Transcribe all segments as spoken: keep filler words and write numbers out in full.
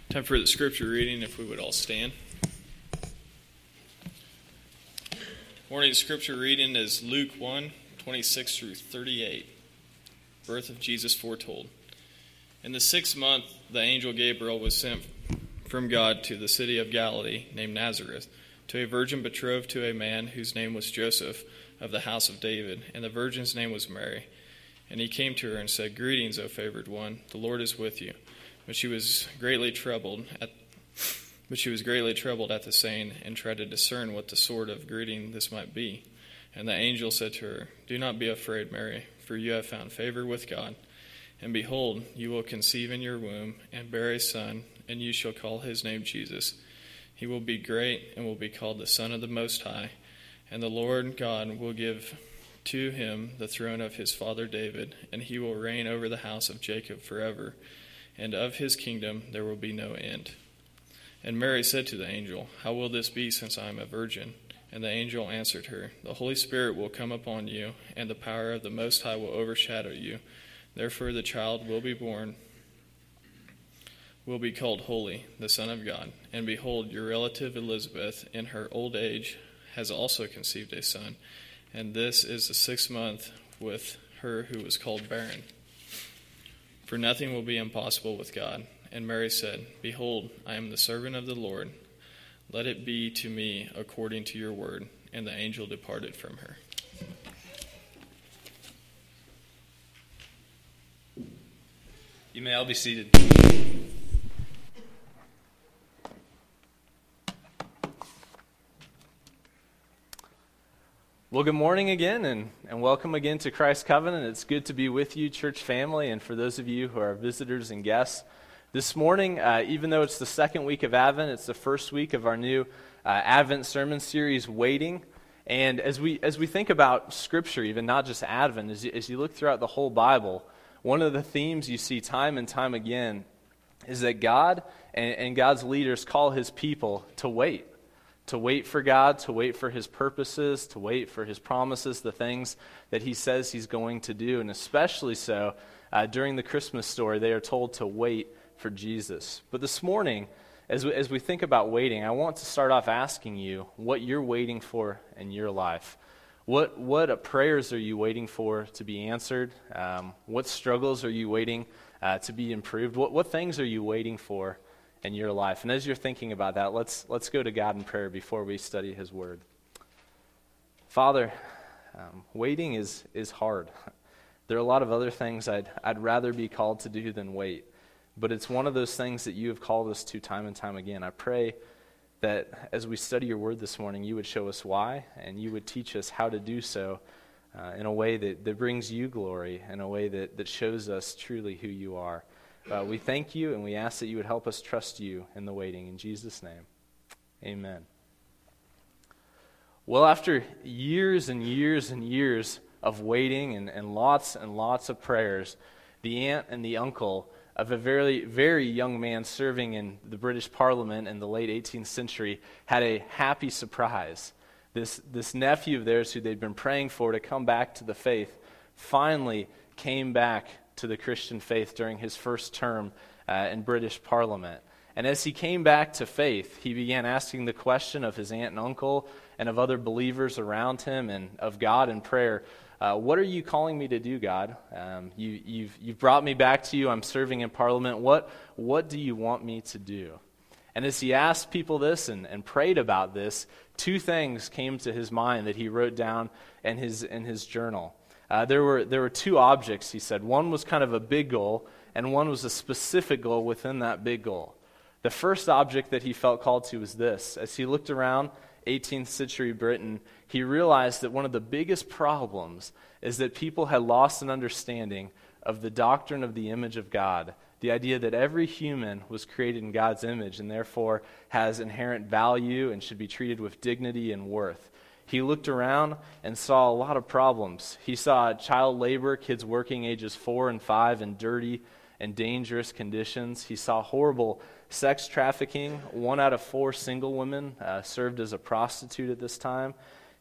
Time for the scripture reading, if we would all stand. Morning's scripture reading is Luke one, twenty-six through thirty-eight. Birth of Jesus foretold. In the sixth month, the angel Gabriel was sent from God to the city of Galilee named Nazareth, to a virgin betrothed to a man whose name was Joseph, of the house of David, and the virgin's name was Mary. And he came to her and said, "Greetings, O favored one, the Lord is with you." But she was greatly troubled at but she was greatly troubled at the saying, and tried to discern what the sort of greeting this might be. And the angel said to her, "Do not be afraid, Mary, for you have found favor with God. And behold, you will conceive in your womb, and bear a son, and you shall call his name Jesus. He will be great, and will be called the Son of the Most High. And the Lord God will give to him the throne of his father David, and he will reign over the house of Jacob forever. And of his kingdom there will be no end." And Mary said to the angel, "How will this be, since I am a virgin?" And the angel answered her, "The Holy Spirit will come upon you, and the power of the Most High will overshadow you. Therefore the child will be born, will be called Holy, the Son of God. And behold, your relative Elizabeth, in her old age, has also conceived a son. And this is the sixth month with her who was called barren. For nothing will be impossible with God." And Mary said, "Behold, I am the servant of the Lord. Let it be to me according to your word." And the angel departed from her. You may all be seated. Well, good morning again, and, and welcome again to Christ Covenant. It's good to be with you, church family, and for those of you who are visitors and guests. This morning, uh, even though it's the second week of Advent, it's the first week of our new uh, Advent sermon series, Waiting. And as we as we think about Scripture, even not just Advent, as you, as you look throughout the whole Bible, one of the themes you see time and time again is that God and, and God's leaders call His people to wait. To wait for God, to wait for His purposes, to wait for His promises, the things that He says He's going to do. And especially so, uh, during the Christmas story, they are told to wait for Jesus. But this morning, as we, as we think about waiting, I want to start off asking you what you're waiting for in your life. What what prayers are you waiting for to be answered? Um, what struggles are you waiting uh, to be improved? What what things are you waiting for in your life? And as you're thinking about that, let's let's go to God in prayer before we study His Word. Father, um, waiting is is hard. There are a lot of other things I'd I'd rather be called to do than wait. But it's one of those things that you have called us to time and time again. I pray that as we study your word this morning, you would show us why, and you would teach us how to do so uh, in a way that, that brings you glory, in a way that, that shows us truly who you are. Uh, we thank you, and we ask that you would help us trust you in the waiting. In Jesus' name, amen. Well, after years and years and years of waiting and, and lots and lots of prayers, the aunt and the uncle of a very, very young man serving in the British Parliament in the late eighteenth century had a happy surprise. This, this nephew of theirs who they'd been praying for to come back to the faith finally came back to the Christian faith during his first term uh, in British Parliament. And as he came back to faith, he began asking the question of his aunt and uncle and of other believers around him and of God in prayer, Uh, what are you calling me to do, God? Um, you, you've, you've brought me back to you. I'm serving in Parliament. What, what do you want me to do? And as he asked people this and, and prayed about this, two things came to his mind that he wrote down in his, in his journal. Uh, there were, there were two objects, he said. One was kind of a big goal, and one was a specific goal within that big goal. The first object that he felt called to was this. As he looked around eighteenth century Britain, he realized that one of the biggest problems is that people had lost an understanding of the doctrine of the image of God, the idea that every human was created in God's image and therefore has inherent value and should be treated with dignity and worth. He looked around and saw a lot of problems. He saw child labor, kids working ages four and five in dirty and dangerous conditions. He saw horrible sex trafficking. One out of four single women uh, served as a prostitute at this time.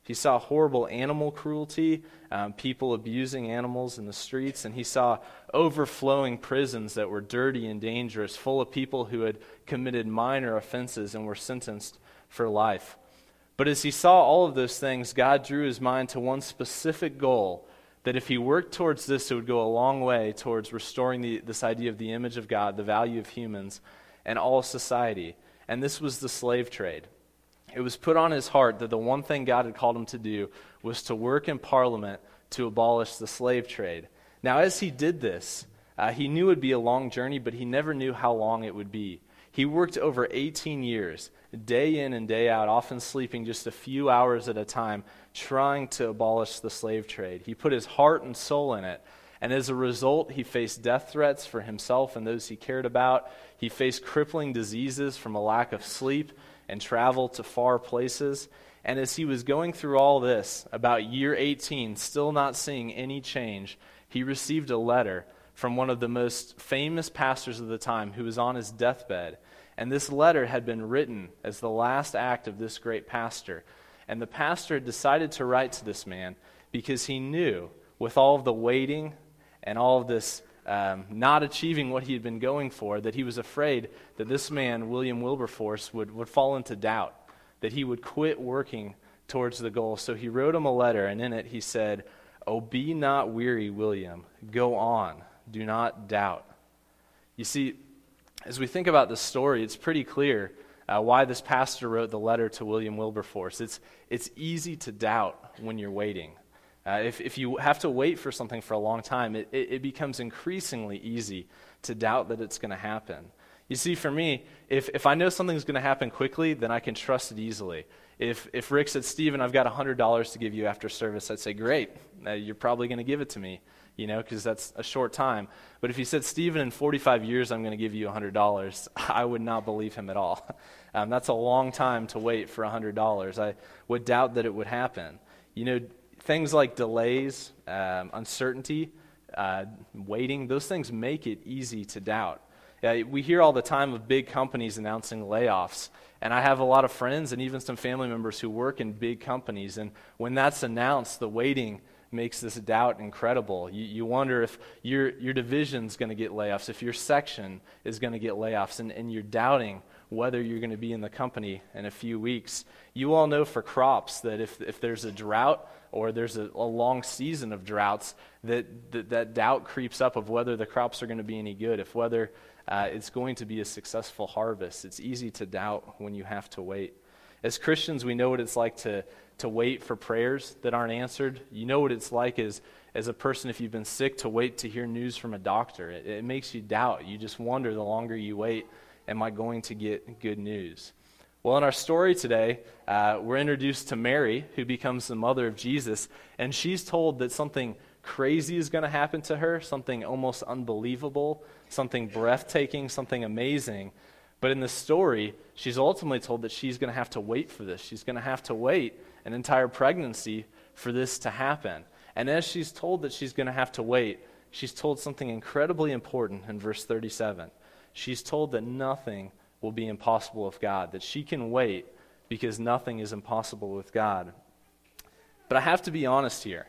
He saw horrible animal cruelty, um, people abusing animals in the streets, and he saw overflowing prisons that were dirty and dangerous, full of people who had committed minor offenses and were sentenced for life. But as he saw all of those things, God drew his mind to one specific goal, that if he worked towards this, it would go a long way towards restoring the, this idea of the image of God, the value of humans, and all society. And this was the slave trade. It was put on his heart that the one thing God had called him to do was to work in Parliament to abolish the slave trade. Now, as he did this, uh, he knew it would be a long journey, but he never knew how long it would be. He worked over eighteen years, day in and day out, often sleeping just a few hours at a time, trying to abolish the slave trade. He put his heart and soul in it, and as a result, he faced death threats for himself and those he cared about. He faced crippling diseases from a lack of sleep and travel to far places. And as he was going through all this, about year eighteen, still not seeing any change, he received a letter from one of the most famous pastors of the time who was on his deathbed. And this letter had been written as the last act of this great pastor. And the pastor had decided to write to this man because he knew, with all of the waiting and all of this Um, not achieving what he had been going for, that he was afraid that this man, William Wilberforce, would, would fall into doubt, that he would quit working towards the goal. So he wrote him a letter, and in it he said, "Oh, be not weary, William. Go on. Do not doubt." You see, as we think about this story, it's pretty clear uh, why this pastor wrote the letter to William Wilberforce. It's, it's easy to doubt when you're waiting. Uh, if, if you have to wait for something for a long time, it, it, it becomes increasingly easy to doubt that it's going to happen. You see, for me, if, if I know something's going to happen quickly, then I can trust it easily. If if Rick said, "Stephen, I've got one hundred dollars to give you after service," I'd say, "Great, uh, you're probably going to give it to me, you know, because that's a short time." But if he said, "Stephen, in forty-five years, I'm going to give you one hundred dollars, I would not believe him at all. Um, that's a long time to wait for one hundred dollars. I would doubt that it would happen. You know, things like delays, um, uncertainty, uh, waiting, those things make it easy to doubt. Uh, we hear all the time of big companies announcing layoffs, and I have a lot of friends and even some family members who work in big companies, and when that's announced, the waiting makes this doubt incredible. You, you wonder if your your division's going to get layoffs, if your section is going to get layoffs, and, and you're doubting whether you're going to be in the company in a few weeks. You all know for crops that if if there's a drought or there's a, a long season of droughts, that, that that doubt creeps up of whether the crops are going to be any good, if whether uh, it's going to be a successful harvest. It's easy to doubt when you have to wait. As Christians, we know what it's like to to wait for prayers that aren't answered. You know what it's like as, as a person, if you've been sick, to wait to hear news from a doctor. It, it makes you doubt. You just wonder the longer you wait, am I going to get good news? Well, in our story today, uh, we're introduced to Mary, who becomes the mother of Jesus, and she's told that something crazy is going to happen to her, something almost unbelievable, something breathtaking, something amazing. But in the story, she's ultimately told that she's going to have to wait for this. She's going to have to wait an entire pregnancy for this to happen. And as she's told that she's going to have to wait, she's told something incredibly important in verse thirty-seven. She's told that nothing will be impossible with God, that she can wait because nothing is impossible with God. But I have to be honest here.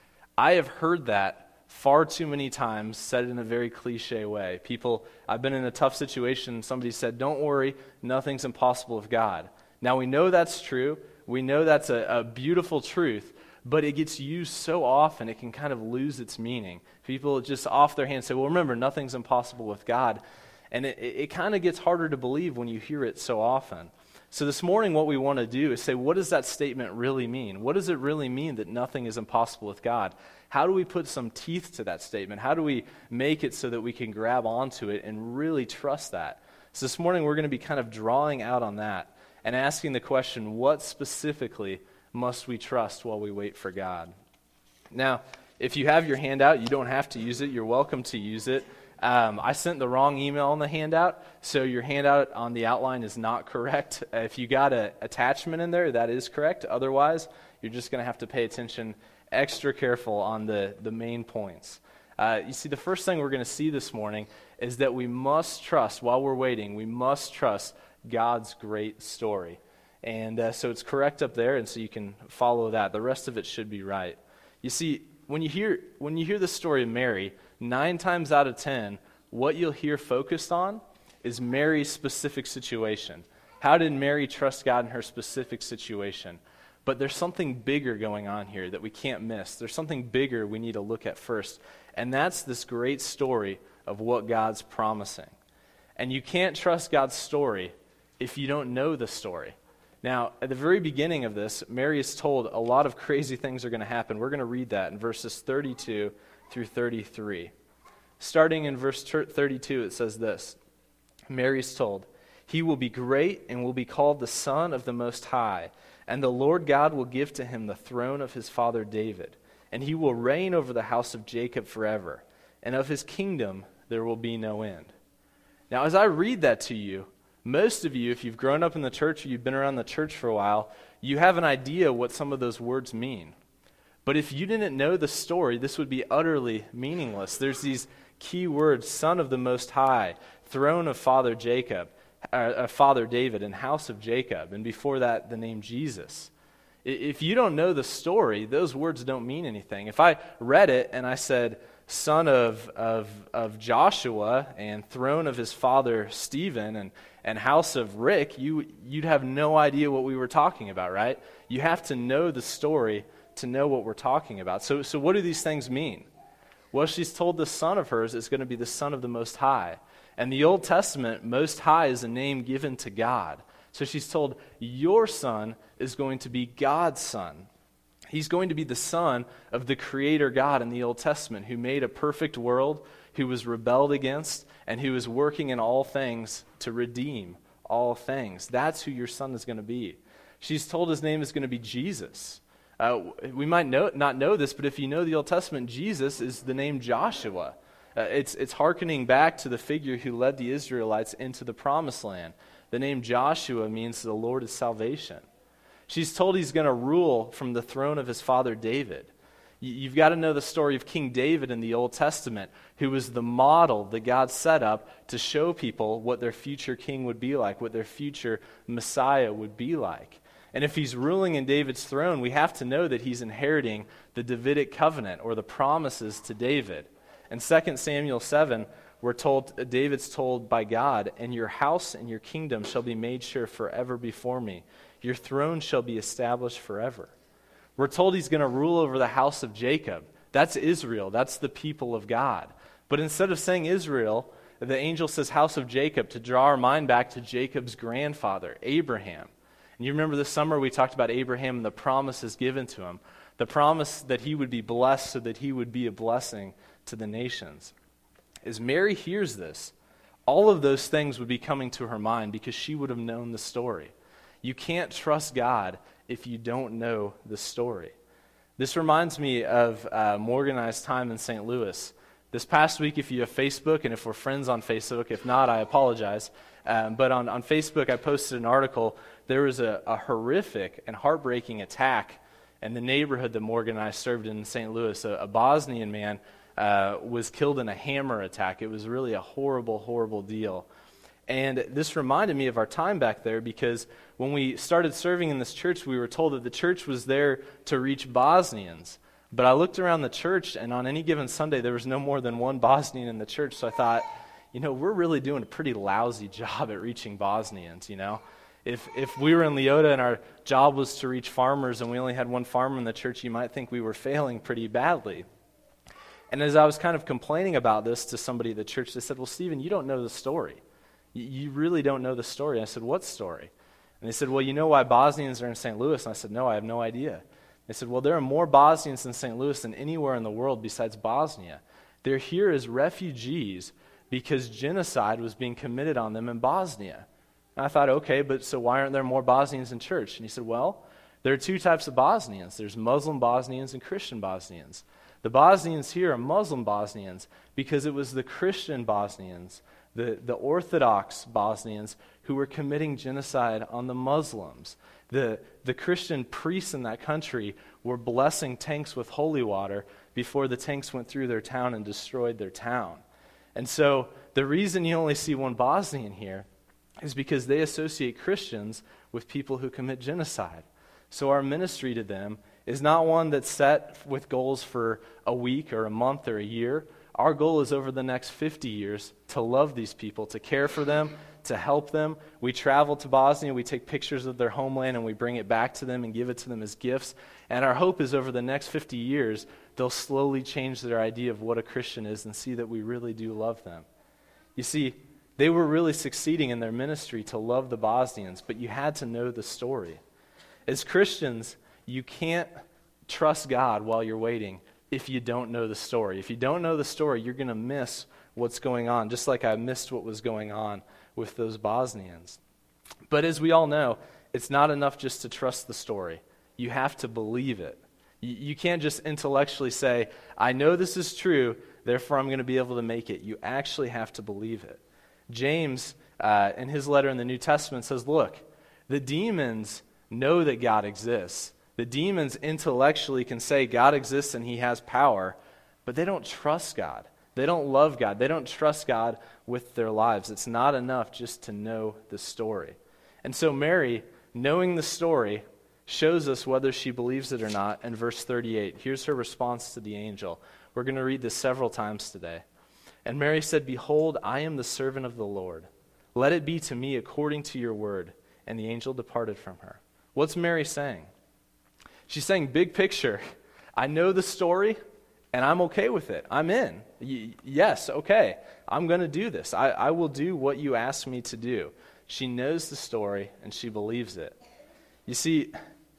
I have heard that far too many times, said in a very cliche way. People, I've been in a tough situation, somebody said, "Don't worry, nothing's impossible with God." Now we know that's true. We know that's a, a beautiful truth, but it gets used so often it can kind of lose its meaning. People just off their hands say, "Well, remember, nothing's impossible with God." And it, it, it kind of gets harder to believe when you hear it so often. So this morning what we want to do is say, what does that statement really mean? What does it really mean that nothing is impossible with God? How do we put some teeth to that statement? How do we make it so that we can grab onto it and really trust that? So this morning we're going to be kind of drawing out on that and asking the question, what specifically must we trust while we wait for God? Now, if you have your handout, you don't have to use it. You're welcome to use it. Um, I sent the wrong email on the handout, so your handout on the outline is not correct. If you got an attachment in there, that is correct. Otherwise, you're just going to have to pay attention extra careful on the, the main points. Uh, you see, the first thing we're going to see this morning is that we must trust, while we're waiting, we must trust God's great story. And uh, so it's correct up there, and so you can follow that. The rest of it should be right. You see, when you hear when you hear the story of Mary, nine times out of ten, what you'll hear focused on is Mary's specific situation. How did Mary trust God in her specific situation? But there's something bigger going on here that we can't miss. There's something bigger we need to look at first, and that's this great story of what God's promising. And you can't trust God's story if you don't know the story. Now, at the very beginning of this, Mary is told a lot of crazy things are going to happen. We're going to read that in verses thirty-two through thirty-three. Starting in verse thirty-two, it says this. Mary's told, "He will be great and will be called the Son of the Most High, and the Lord God will give to him the throne of his father David, and he will reign over the house of Jacob forever, and of his kingdom there will be no end." Now, as I read that to you, most of you, if you've grown up in the church or you've been around the church for a while, you have an idea what some of those words mean. But if you didn't know the story, this would be utterly meaningless. There's these key words: Son of the Most High, throne of Father Jacob, uh, Father David, and house of Jacob, and before that, the name Jesus. If you don't know the story, those words don't mean anything. If I read it and I said, son of, of, of Joshua and throne of his father Stephen and, and house of Rick, you, you'd have no idea what we were talking about, right? You have to know the story to know what we're talking about. So, so what do these things mean? Well, she's told the son of hers is going to be the Son of the Most High. And the Old Testament, Most High is a name given to God. So she's told, your son is going to be God's son. He's going to be the son of the Creator God in the Old Testament, who made a perfect world, who was rebelled against, and who is working in all things to redeem all things. That's who your son is going to be. She's told his name is going to be Jesus. Uh, we might know, not know this, but if you know the Old Testament, Jesus is the name Joshua. Uh, it's, it's hearkening back to the figure who led the Israelites into the Promised Land. The name Joshua means the Lord is salvation. She's told he's going to rule from the throne of his father David. You've got to know the story of King David in the Old Testament, who was the model that God set up to show people what their future king would be like, what their future Messiah would be like. And if he's ruling in David's throne, we have to know that he's inheriting the Davidic covenant or the promises to David. In Second Samuel seven, we're told, David's told by God, "And your house and your kingdom shall be made sure forever before me. Your throne shall be established forever." We're told he's going to rule over the house of Jacob. That's Israel. That's the people of God. But instead of saying Israel, the angel says house of Jacob to draw our mind back to Jacob's grandfather, Abraham. And you remember this summer we talked about Abraham and the promises given to him. The promise that he would be blessed so that he would be a blessing to the nations. As Mary hears this, all of those things would be coming to her mind because she would have known the story. You can't trust God if you don't know the story. This reminds me of uh, Morganized Time in Saint Louis. This past week, if you have Facebook, and if we're friends on Facebook, if not, I apologize. Um, but on, on Facebook, I posted an article. There was a, a horrific and heartbreaking attack in the neighborhood that Morganized served in Saint Louis. A, a Bosnian man uh, was killed in a hammer attack. It was really a horrible, horrible deal. And this reminded me of our time back there because when we started serving in this church, we were told that the church was there to reach Bosnians. But I looked around the church, and on any given Sunday, there was no more than one Bosnian in the church. So I thought, you know, we're really doing a pretty lousy job at reaching Bosnians, you know. If if we were in Leota and our job was to reach farmers and we only had one farmer in the church, you might think we were failing pretty badly. And as I was kind of complaining about this to somebody at the church, they said, well, Stephen, you don't know the story. You really don't know the story. I said, what story? And they said, well, you know why Bosnians are in Saint Louis? And I said, no, I have no idea. They said, well, there are more Bosnians in Saint Louis than anywhere in the world besides Bosnia. They're here as refugees because genocide was being committed on them in Bosnia. And I thought, okay, but so why aren't there more Bosnians in church? And he said, well, there are two types of Bosnians. There's Muslim Bosnians and Christian Bosnians. The Bosnians here are Muslim Bosnians because it was the Christian Bosnians, the, the Orthodox Bosnians, who were committing genocide on the Muslims. The, the Christian priests in that country were blessing tanks with holy water before the tanks went through their town and destroyed their town. And so the reason you only see one Bosnian here is because they associate Christians with people who commit genocide. So our ministry to them is not one that's set with goals for a week or a month or a year. Our goal is over the next fifty years to love these people, to care for them, to help them. We travel to Bosnia, we take pictures of their homeland, and we bring it back to them and give it to them as gifts. And our hope is over the next fifty years, they'll slowly change their idea of what a Christian is and see that we really do love them. You see, they were really succeeding in their ministry to love the Bosnians, but you had to know the story. As Christians, you can't trust God while you're waiting if you don't know the story. If you don't know the story, you're going to miss what's going on, just like I missed what was going on with those Bosnians. But as we all know, it's not enough just to trust the story. You have to believe it. You, you can't just intellectually say, I know this is true, therefore I'm going to be able to make it. You actually have to believe it. James, uh, in his letter in the New Testament, says, look, the demons know that God exists. The demons intellectually can say God exists and he has power, but they don't trust God. They don't love God. They don't trust God with their lives. It's not enough just to know the story. And so Mary, knowing the story, shows us whether she believes it or not in verse thirty-eight. Here's her response to the angel. We're going to read this several times today. And Mary said, behold, I am the servant of the Lord. Let it be to me according to your word. And the angel departed from her. What's Mary saying? She's saying, big picture, I know the story, and I'm okay with it. I'm in. Y- yes, okay, I'm going to do this. I, I will do what you ask me to do. She knows the story, and she believes it. You see,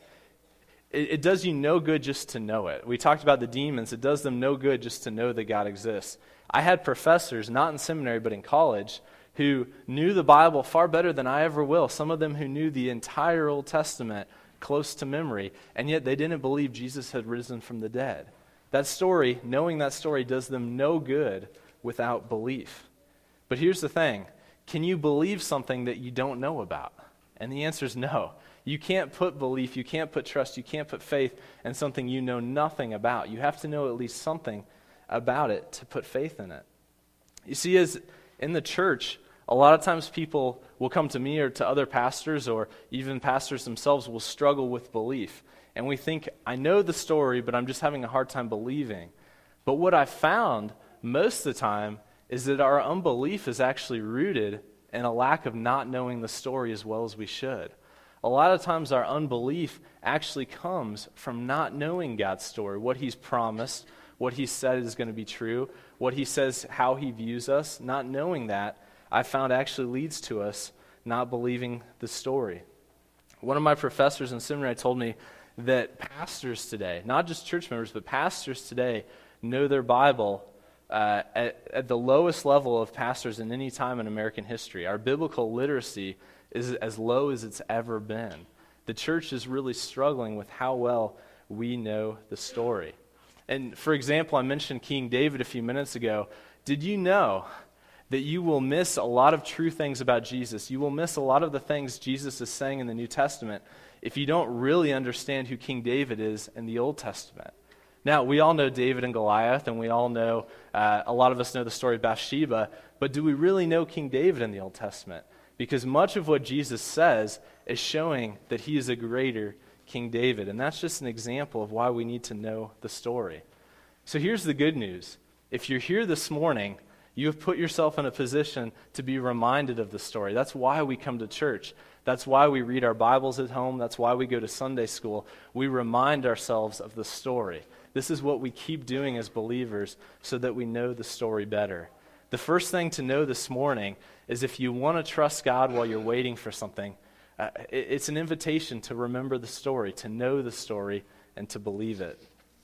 it, it does you no good just to know it. We talked about the demons. It does them no good just to know that God exists. I had professors, not in seminary, but in college, who knew the Bible far better than I ever will. Some of them who knew the entire Old Testament close to memory, and yet they didn't believe Jesus had risen from the dead. That story, knowing that story, does them no good without belief. But here's the thing. Can you believe something that you don't know about? And the answer is no. You can't put belief, you can't put trust, you can't put faith in something you know nothing about. You have to know at least something about it to put faith in it. You see, as in the church, a lot of times people will come to me or to other pastors, or even pastors themselves will struggle with belief. And we think, I know the story, but I'm just having a hard time believing. But what I've found most of the time is that our unbelief is actually rooted in a lack of not knowing the story as well as we should. A lot of times our unbelief actually comes from not knowing God's story, what he's promised, what he said is going to be true, what he says, how he views us. Not knowing that, I found actually leads to us not believing the story. One of my professors in seminary told me that pastors today, not just church members, but pastors today know their Bible uh, at, at the lowest level of pastors in any time in American history. Our biblical literacy is as low as it's ever been. The church is really struggling with how well we know the story. And for example, I mentioned King David a few minutes ago. Did you know that you will miss a lot of true things about Jesus? You will miss a lot of the things Jesus is saying in the New Testament if you don't really understand who King David is in the Old Testament. Now, we all know David and Goliath, and we all know, uh, a lot of us know the story of Bathsheba, but do we really know King David in the Old Testament? Because much of what Jesus says is showing that he is a greater King David, and that's just an example of why we need to know the story. So here's the good news. If you're here this morning, you have put yourself in a position to be reminded of the story. That's why we come to church. That's why we read our Bibles at home. That's why we go to Sunday school. We remind ourselves of the story. This is what we keep doing as believers so that we know the story better. The first thing to know this morning is if you want to trust God while you're waiting for something, uh, it, it's an invitation to remember the story, to know the story, and to believe it.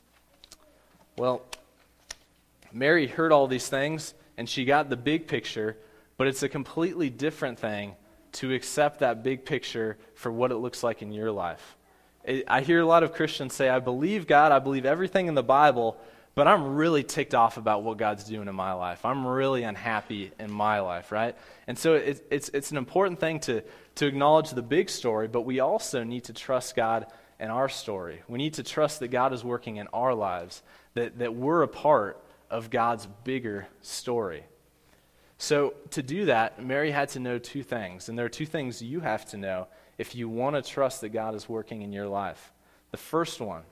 Well, Mary heard all these things, and she got the big picture, but it's a completely different thing to accept that big picture for what it looks like in your life. It, I hear a lot of Christians say, I believe God, I believe everything in the Bible, but I'm really ticked off about what God's doing in my life. I'm really unhappy in my life, right? And so it, it's it's an important thing to, to acknowledge the big story, but we also need to trust God in our story. We need to trust that God is working in our lives, that, that we're a part of God's bigger story. So to do that, Mary had to know two things, and there are two things you have to know if you want to trust that God is working in your life. The first one,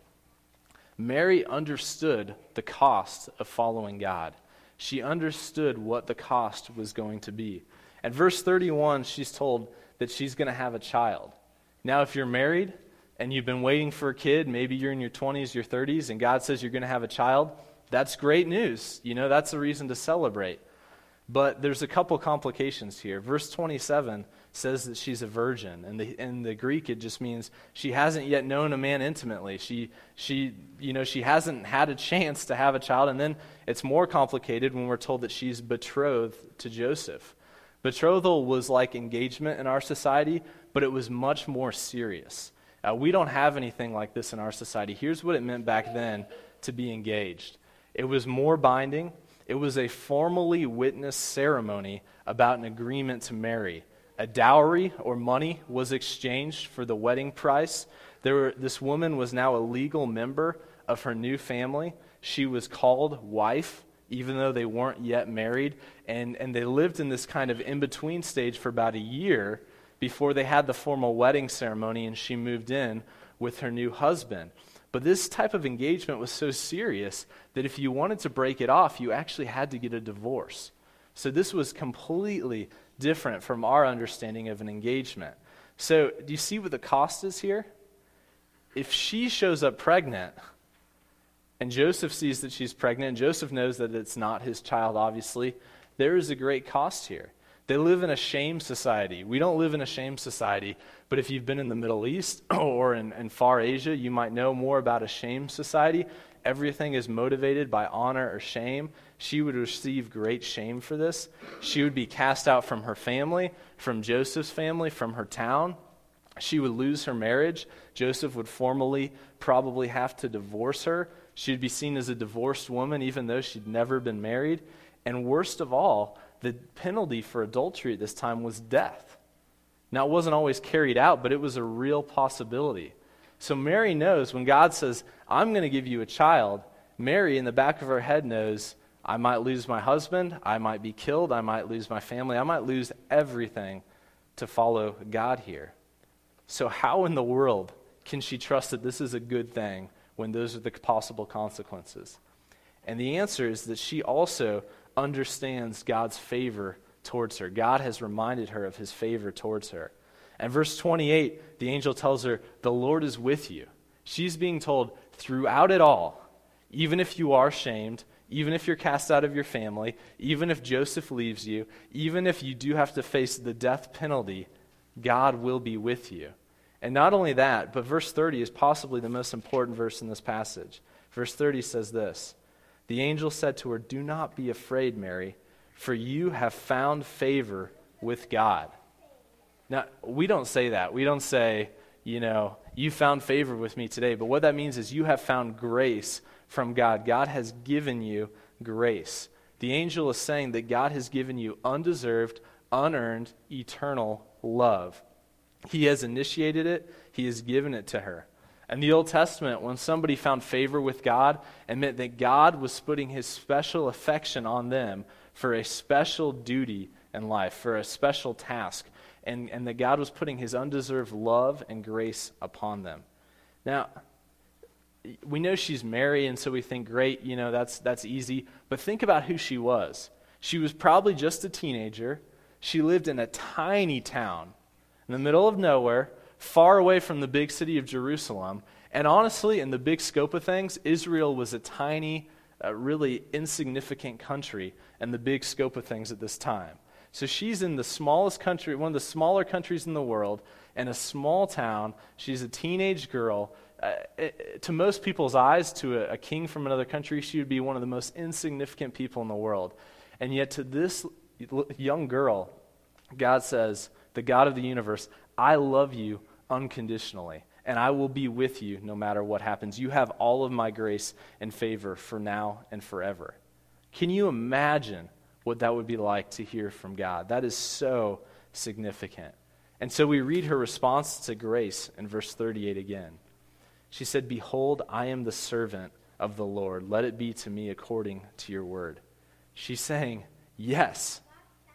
Mary understood the cost of following God. She understood what the cost was going to be. At verse thirty-one, she's told that she's going to have a child. Now, if you're married and you've been waiting for a kid, maybe you're in your twenties, your thirties, and God says you're going to have a child, that's great news. You know, that's a reason to celebrate. But there's a couple complications here. Verse twenty-seven says that she's a virgin. And the, in the Greek, it just means she hasn't yet known a man intimately. She, she, you know, she hasn't had a chance to have a child. And then it's more complicated when we're told that she's betrothed to Joseph. Betrothal was like engagement in our society, but it was much more serious. Uh, we don't have anything like this in our society. Here's what it meant back then to be engaged. It was more binding. It was a formally witnessed ceremony about an agreement to marry. A dowry or money was exchanged for the wedding price. There were, this woman was now a legal member of her new family. She was called wife, even though they weren't yet married. And, and they lived in this kind of in-between stage for about a year before they had the formal wedding ceremony and she moved in with her new husband. But this type of engagement was so serious that if you wanted to break it off, you actually had to get a divorce. So this was completely different from our understanding of an engagement. So do you see what the cost is here? If she shows up pregnant, and Joseph sees that she's pregnant, and Joseph knows that it's not his child, obviously, there is a great cost here. They live in a shame society. We don't live in a shame society, but if you've been in the Middle East or in, in far Asia, you might know more about a shame society. Everything is motivated by honor or shame. She would receive great shame for this. She would be cast out from her family, from Joseph's family, from her town. She would lose her marriage. Joseph would formally probably have to divorce her. She would be seen as a divorced woman, even though she'd never been married. And worst of all, the penalty for adultery at this time was death. Now, it wasn't always carried out, but it was a real possibility. So Mary knows when God says, I'm going to give you a child, Mary in the back of her head knows, I might lose my husband, I might be killed, I might lose my family, I might lose everything to follow God here. So how in the world can she trust that this is a good thing when those are the possible consequences? And the answer is that she also understands God's favor towards her. God has reminded her of his favor towards her. And verse twenty-eight, the angel tells her, the Lord is with you. She's being told throughout it all, even if you are shamed, even if you're cast out of your family, even if Joseph leaves you, even if you do have to face the death penalty, God will be with you. And not only that, but verse thirty is possibly the most important verse in this passage. Verse thirty says this, the angel said to her, do not be afraid, Mary, for you have found favor with God. Now, we don't say that. We don't say, you know, you found favor with me today. But what that means is you have found grace from God. God has given you grace. The angel is saying that God has given you undeserved, unearned, eternal love. He has initiated it. He has given it to her. In the Old Testament, when somebody found favor with God, it meant that God was putting his special affection on them for a special duty in life, for a special task, and, and that God was putting his undeserved love and grace upon them. Now, we know she's Mary, and so we think, great, you know, that's that's easy. But think about who she was. She was probably just a teenager. She lived in a tiny town in the middle of nowhere, far away from the big city of Jerusalem. And honestly, in the big scope of things, Israel was a tiny, uh, really insignificant country in the big scope of things at this time. So she's in the smallest country, one of the smaller countries in the world, in a small town. She's a teenage girl. Uh, it, to most people's eyes, to a, a king from another country, she would be one of the most insignificant people in the world. And yet to this young girl, God says, the God of the universe, I love you unconditionally, and I will be with you no matter what happens. You have all of my grace and favor for now and forever. Can you imagine what that would be like to hear from God? That is so significant. And so we read her response to grace in verse thirty-eight again. She said, behold, I am the servant of the Lord. Let it be to me according to your word. She's saying, yes,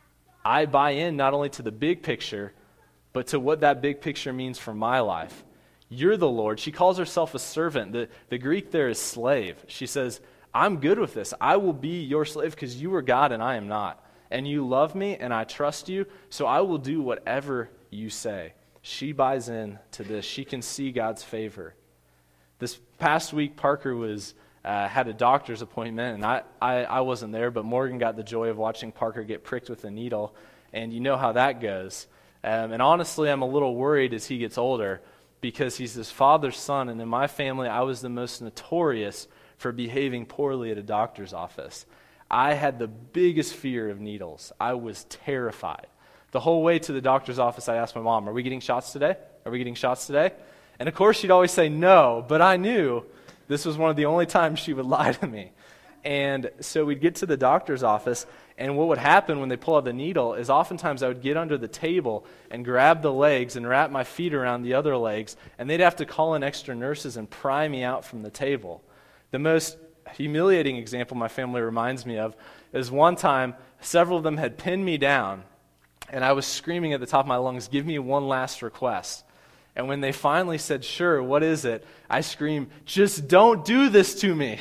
I buy in not only to the big picture, but to what that big picture means for my life. You're the Lord. She calls herself a servant. The, the Greek there is slave. She says, I'm good with this. I will be your slave because you are God and I am not. And you love me and I trust you, so I will do whatever you say. She buys in to this. She can see God's favor. This past week, Parker was uh, had a doctor's appointment, and I, I, I wasn't there, but Morgan got the joy of watching Parker get pricked with a needle, and you know how that goes. Um, and honestly, I'm a little worried as he gets older because he's his father's son, and in my family, I was the most notorious for behaving poorly at a doctor's office. I had the biggest fear of needles. I was terrified. The whole way to the doctor's office, I asked my mom, are we getting shots today? Are we getting shots today? And of course, she'd always say no, but I knew this was one of the only times she would lie to me. And so we'd get to the doctor's office, and what would happen when they pull out the needle is oftentimes I would get under the table and grab the legs and wrap my feet around the other legs, and they'd have to call in extra nurses and pry me out from the table. The most humiliating example my family reminds me of is one time several of them had pinned me down, and I was screaming at the top of my lungs, give me one last request. And when they finally said, sure, what is it? I screamed, just don't do this to me.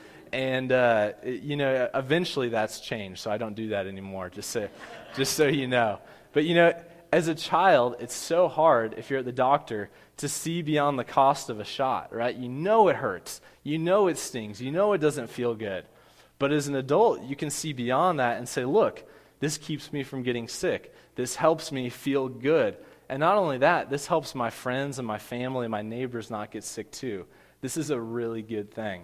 And, uh, you know, eventually that's changed, so I don't do that anymore, just so, just so you know. But, you know, as a child, it's so hard, if you're at the doctor, to see beyond the cost of a shot, right? You know it hurts. You know it stings. You know it doesn't feel good. But as an adult, you can see beyond that and say, look, this keeps me from getting sick. This helps me feel good. And not only that, this helps my friends and my family and my neighbors not get sick too. This is a really good thing.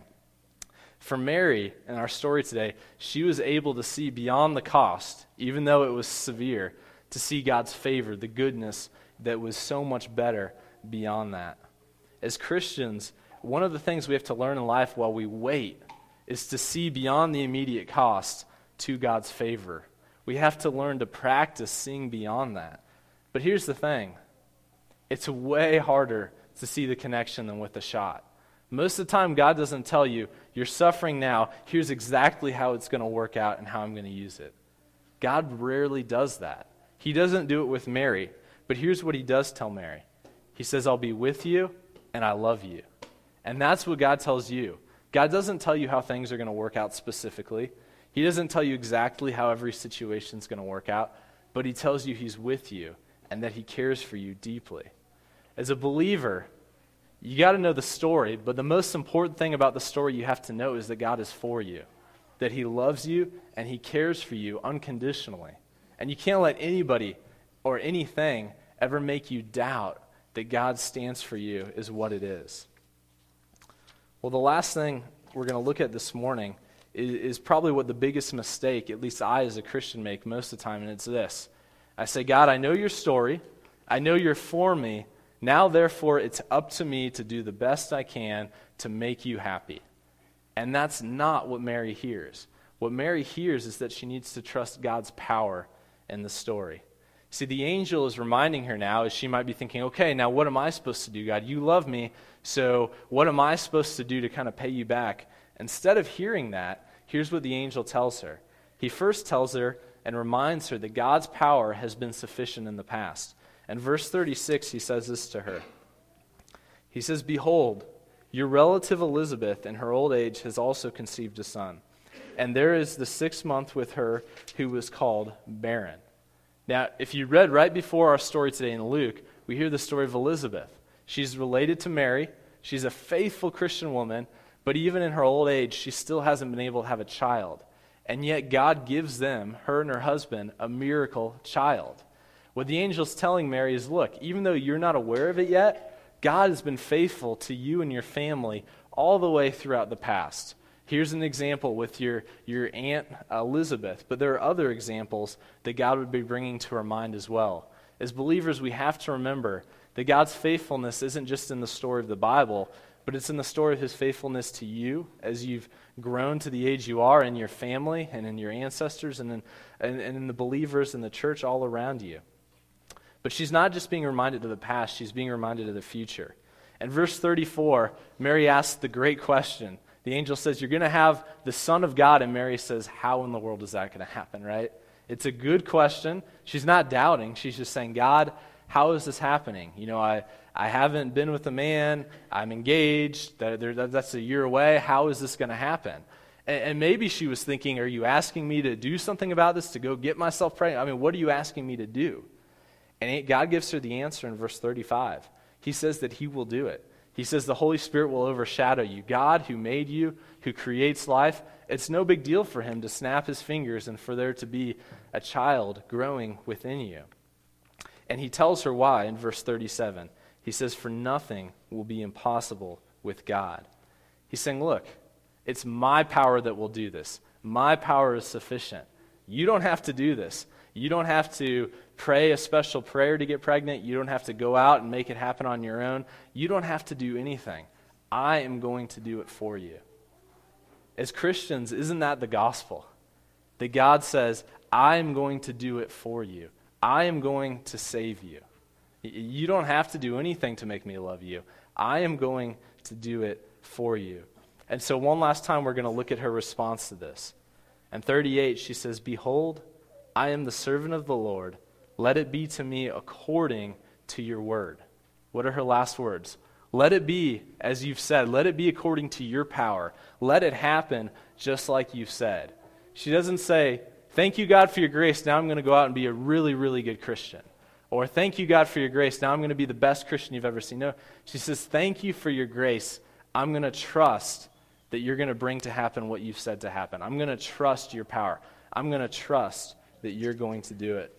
For Mary, in our story today, she was able to see beyond the cost, even though it was severe, to see God's favor, the goodness that was so much better beyond that. As Christians, one of the things we have to learn in life while we wait is to see beyond the immediate cost to God's favor. We have to learn to practice seeing beyond that. But here's the thing. It's way harder to see the connection than with a shot. Most of the time, God doesn't tell you, you're suffering now, here's exactly how it's going to work out and how I'm going to use it. God rarely does that. He doesn't do it with Mary, but here's what he does tell Mary. He says, I'll be with you and I love you. And that's what God tells you. God doesn't tell you how things are going to work out specifically. He doesn't tell you exactly how every situation is going to work out, but he tells you he's with you and that he cares for you deeply. As a believer, you got to know the story, but the most important thing about the story you have to know is that God is for you, that he loves you and he cares for you unconditionally. And you can't let anybody or anything ever make you doubt that God stands for you is what it is. Well, the last thing we're going to look at this morning is, is probably what the biggest mistake, at least I as a Christian, make most of the time, and it's this. I say, God, I know your story. I know you're for me. Now, therefore, it's up to me to do the best I can to make you happy. And that's not what Mary hears. What Mary hears is that she needs to trust God's power in the story. See, the angel is reminding her now, as she might be thinking, okay, now what am I supposed to do, God? You love me, so what am I supposed to do to kind of pay you back? Instead of hearing that, here's what the angel tells her. He first tells her and reminds her that God's power has been sufficient in the past. And verse thirty-six, he says this to her. He says, behold, your relative Elizabeth in her old age has also conceived a son. And there is the sixth month with her who was called barren. Now, if you read right before our story today in Luke, we hear the story of Elizabeth. She's related to Mary. She's a faithful Christian woman, but even in her old age, she still hasn't been able to have a child. And yet God gives them, her and her husband, a miracle child. What the angel's telling Mary is, look, even though you're not aware of it yet, God has been faithful to you and your family all the way throughout the past. Here's an example with your, your Aunt Elizabeth, but there are other examples that God would be bringing to our mind as well. As believers, we have to remember that God's faithfulness isn't just in the story of the Bible, but it's in the story of his faithfulness to you as you've grown to the age you are in your family and in your ancestors and in, and, and in the believers in the church all around you. But she's not just being reminded of the past, she's being reminded of the future. In verse thirty-four, Mary asks the great question. The angel says, you're going to have the Son of God, and Mary says, how in the world is that going to happen, right? It's a good question. She's not doubting. She's just saying, God, how is this happening? You know, I, I haven't been with a man. I'm engaged. That, that, that's a year away. How is this going to happen? And, and maybe she was thinking, are you asking me to do something about this, to go get myself pregnant? I mean, what are you asking me to do? And God gives her the answer in verse thirty-five. He says that he will do it. He says the Holy Spirit will overshadow you. God, who made you, who creates life, it's no big deal for him to snap his fingers and for there to be a child growing within you. And he tells her why in verse thirty-seven. He says, for nothing will be impossible with God. He's saying, look, it's my power that will do this. My power is sufficient. You don't have to do this. You don't have to pray a special prayer to get pregnant. You don't have to go out and make it happen on your own. You don't have to do anything. I am going to do it for you. As Christians, isn't that the gospel? That God says, I am going to do it for you. I am going to save you. You don't have to do anything to make me love you. I am going to do it for you. And so one last time we're going to look at her response to this. And thirty-eight, she says, behold, I am the servant of the Lord. Let it be to me according to your word. What are her last words? Let it be as you've said. Let it be according to your power. Let it happen just like you've said. She doesn't say, thank you, God, for your grace. Now I'm going to go out and be a really, really good Christian. Or thank you, God, for your grace. Now I'm going to be the best Christian you've ever seen. No, she says, thank you for your grace. I'm going to trust that you're going to bring to happen what you've said to happen. I'm going to trust your power. I'm going to trust that you're going to do it.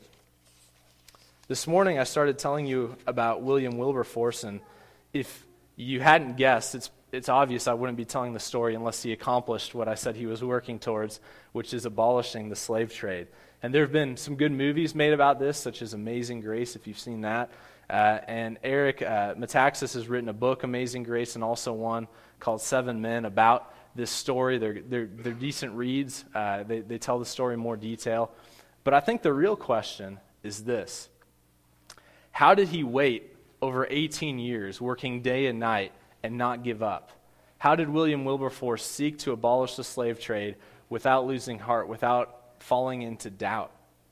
This morning I started telling you about William Wilberforce, and if you hadn't guessed, it's it's obvious I wouldn't be telling the story unless he accomplished what I said he was working towards, which is abolishing the slave trade. And there have been some good movies made about this, such as Amazing Grace, if you've seen that. Uh, and Eric uh, Metaxas has written a book, Amazing Grace, and also one called Seven Men about this story. They're they're, they're decent reads. Uh, they, they tell the story in more detail. But I think the real question is this. How did he wait over eighteen years, working day and night, and not give up? How did William Wilberforce seek to abolish the slave trade without losing heart, without falling into doubt?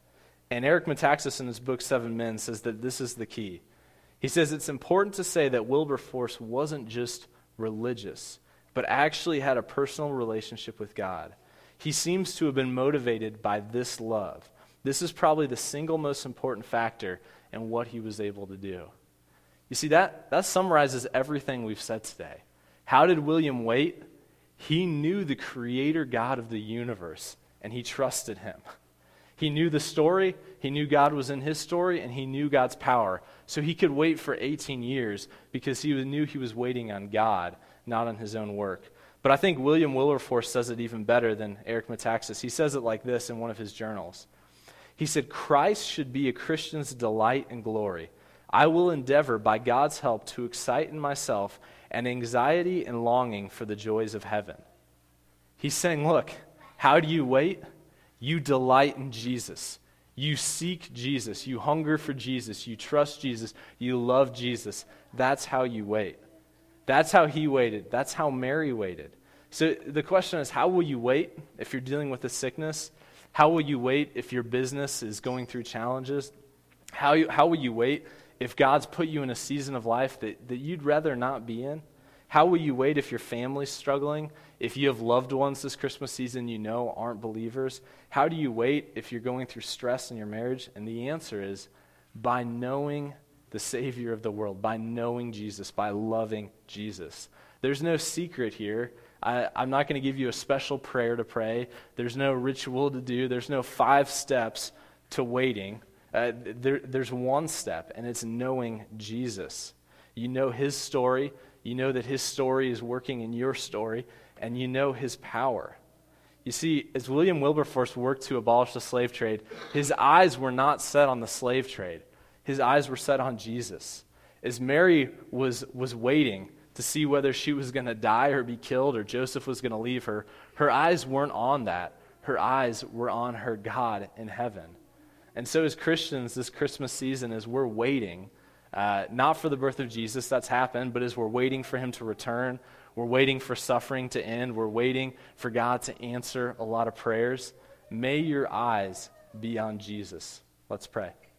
And Eric Metaxas in his book, Seven Men, says that this is the key. He says it's important to say that Wilberforce wasn't just religious, but actually had a personal relationship with God. He seems to have been motivated by this love. This is probably the single most important factor in what he was able to do. You see, that, that summarizes everything we've said today. How did William wait? He knew the creator God of the universe, and he trusted him. He knew the story, he knew God was in his story, and he knew God's power. So he could wait for eighteen years because he knew he was waiting on God, not on his own work. But I think William Wilberforce says it even better than Eric Metaxas. He says it like this in one of his journals. He said, Christ should be a Christian's delight and glory. I will endeavor by God's help to excite in myself an anxiety and longing for the joys of heaven. He's saying, look, how do you wait? You delight in Jesus. You seek Jesus. You hunger for Jesus. You trust Jesus. You love Jesus. That's how you wait. That's how he waited. That's how Mary waited. So the question is, how will you wait if you're dealing with a sickness? How will you wait if your business is going through challenges? How, you, how will you wait if God's put you in a season of life that, that you'd rather not be in? How will you wait if your family's struggling? If you have loved ones this Christmas season you know aren't believers? How do you wait if you're going through stress in your marriage? And the answer is by knowing the Savior of the world, by knowing Jesus, by loving Jesus. There's no secret here. I, I'm not going to give you a special prayer to pray. There's no ritual to do. There's no five steps to waiting. Uh, there, there's one step, and it's knowing Jesus. You know his story. You know that his story is working in your story, and you know his power. You see, as William Wilberforce worked to abolish the slave trade, his eyes were not set on the slave trade. His eyes were set on Jesus. As Mary was, was waiting to see whether she was going to die or be killed or Joseph was going to leave her, her eyes weren't on that. Her eyes were on her God in heaven. And so as Christians, this Christmas season, as we're waiting, uh, not for the birth of Jesus, that's happened, but as we're waiting for him to return, we're waiting for suffering to end, we're waiting for God to answer a lot of prayers, may your eyes be on Jesus. Let's pray.